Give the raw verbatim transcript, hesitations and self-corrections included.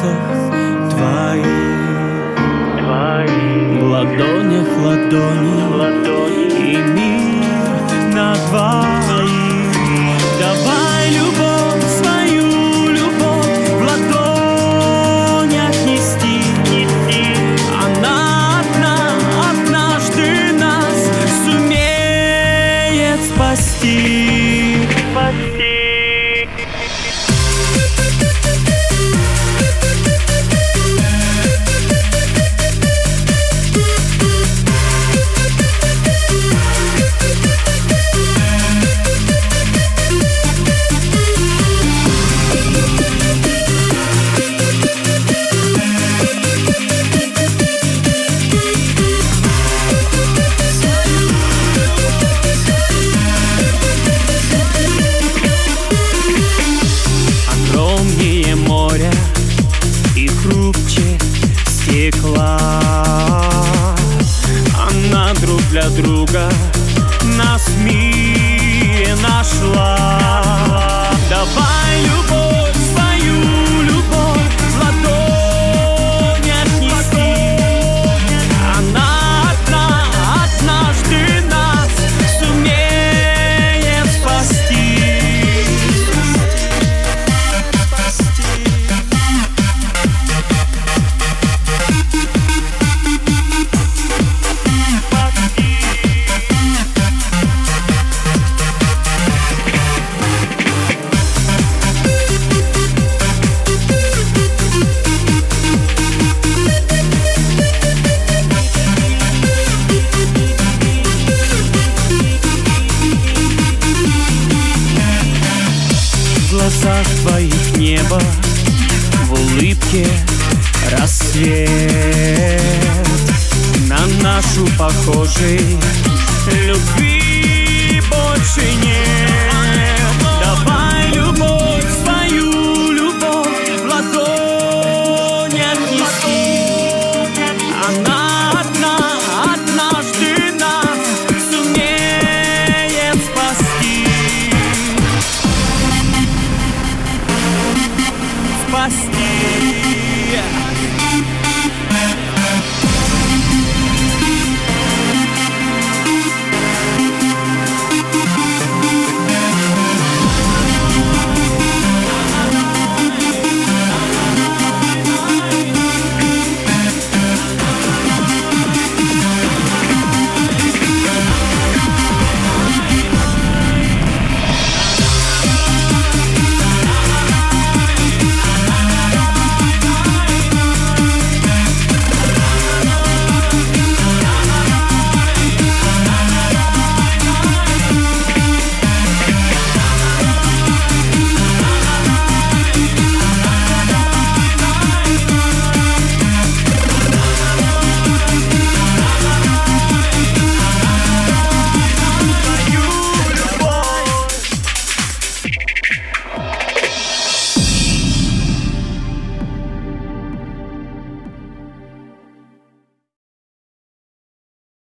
пальцах твоих, в ладонях ладони, ладони и мир на двоих. Давай любовь, свою любовь в ладонях нести, нести. Она одна, однажды нас сумеет спасти, спасти. Море и хрупче стекла, она друг для друга нас в мире нашла. Давай любовь, свою любовь в ладонях нести. Она одна, однажды нас сумеет спасти. В глазах твоих небо, в улыбке рассвет. На нашу похожей любви больше нет.